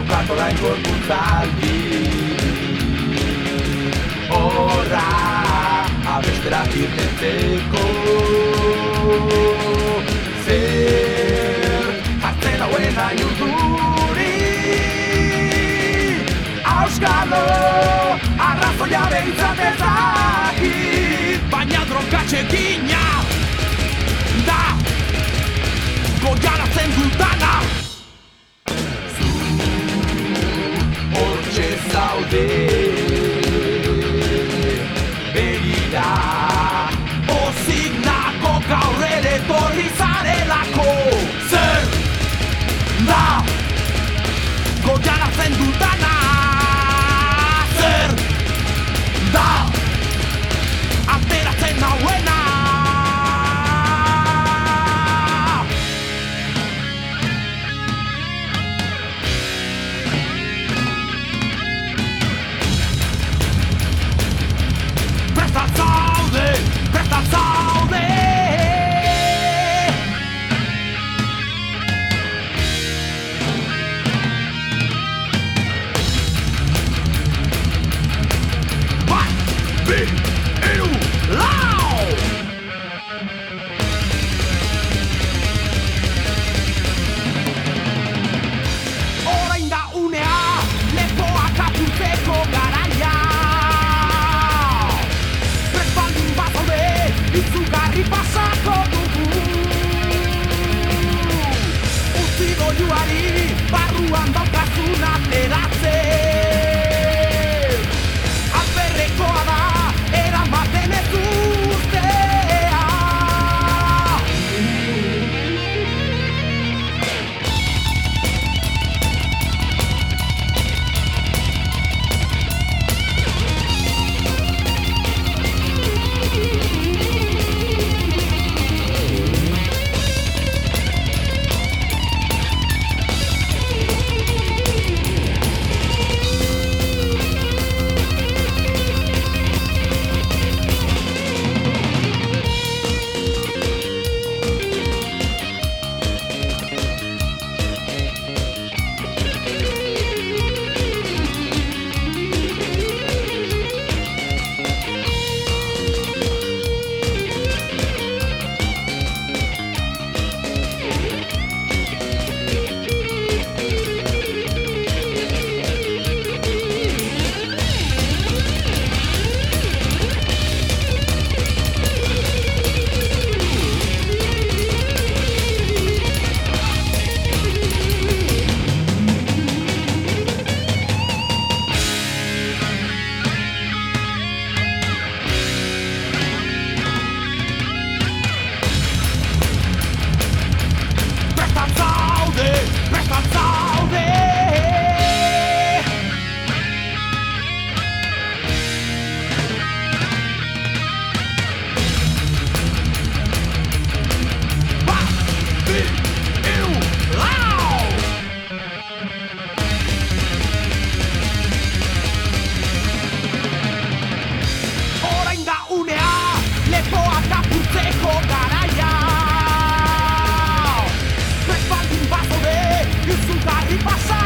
daukat orain gorputzaldi. Horra, abesterak irteteko. Zer, hartzen hauen hain urduri. Auskalo, arrazoia behintzat ez dakit, baina drogatxekina da goiaratzen dutana. Zu hortxe zaude, begira, pozik nago gaur ere torri zarelako. Zer da goiaratzen dutana? Zer da ateratzen hauena? Prestat zaude, prestat zaude. Bat, bi, hiru, lau! Orain da unea, lepoak apurtzeko garaia. Prespaldin bat zaude, izugarri pasako dugu. Utzi doiuari, barruan daukazun ateratzen. Alperrekoa da, eramaten ez ustea. Prestat zaude, prestat zaude. Bat, bi, hiru, lau! Orain da unea, lepoak apurtzeko garaia. Prespaldin bat zaude, izugarri pasa